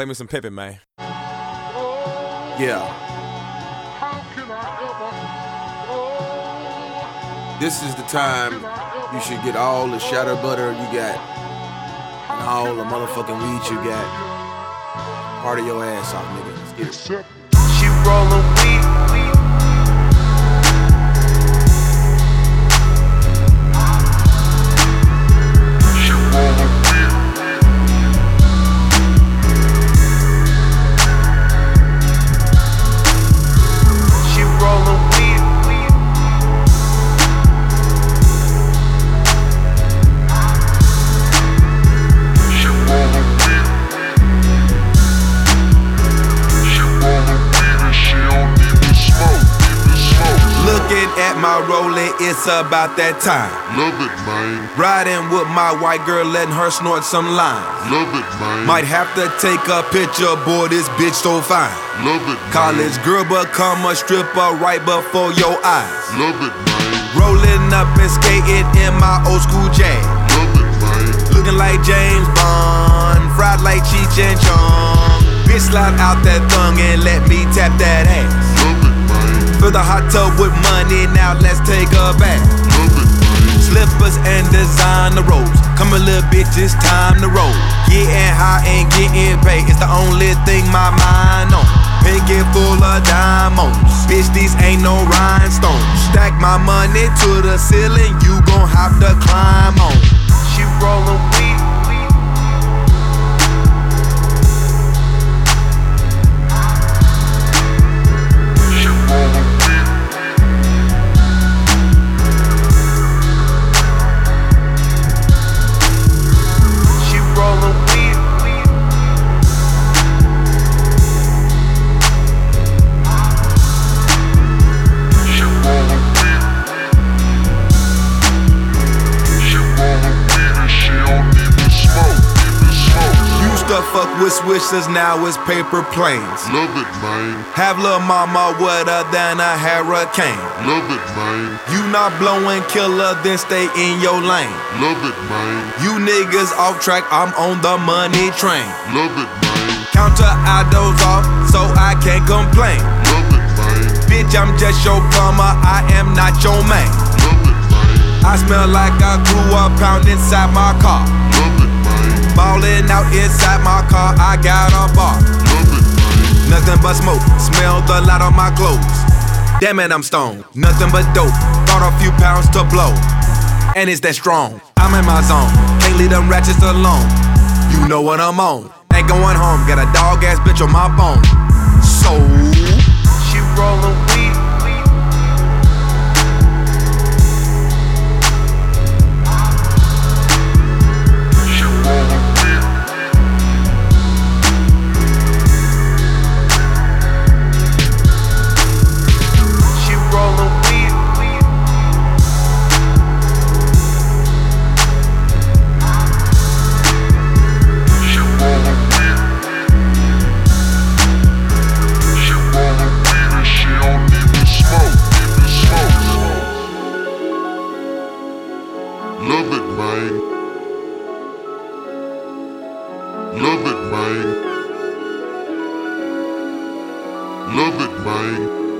Play me some Pippin, man. Yeah. This is the time you should get all the shatter butter you got and all the motherfucking weed you got. Party your ass off, nigga. Let's get it. She rollin' weed. At my rolling, it's about that time. Love it, man. Riding with my white girl, letting her snort some lines. Love it, man. Might have to take a picture, boy, this bitch so fine. Love it, man. College girl become a stripper right before your eyes. Love it, man. Rolling up and skating in my old school jag. Love it, man. Looking like James Bond, fried like Cheech and Chong. Bitch, slide out that thong and let me tap that ass. Love it, man. Fill the hot tub with money, now let's take a bath. Love it, man. Slippers and designer rolls. Come a little bitch, it's time to roll. Getting high and getting paid, it's the only thing my mind on. Pinky full of diamonds, bitch, these ain't no rhinestones. Stack my money to the ceiling, you gon' have to climb on. She rollin' weed. Fuck with swishers, now it's paper planes. Love it, man. Have lil' mama wetter than a hurricane. Love it, man. You not blowing killer, then stay in your lane. Love it, man. You niggas off track, I'm on the money train. Love it, man. Counter I doze off, so I can't complain. Love it, man. Bitch, I'm just your plumber, I am not your man. Love it, man. I smell like I grew a pound inside my car. Love it, man. Ballin' out inside my car, I got a bar. Love it, man. Nothing but smoke, smell the light on my clothes. Damn it, I'm stoned. Nothing but dope, got a few pounds to blow. And it's that strong, I'm in my zone. Can't leave them ratchets alone. You know what I'm on. Ain't going home, got a dog ass bitch on my bone. So she rollin' weed. Love it, man. Love it, man. Love it, man.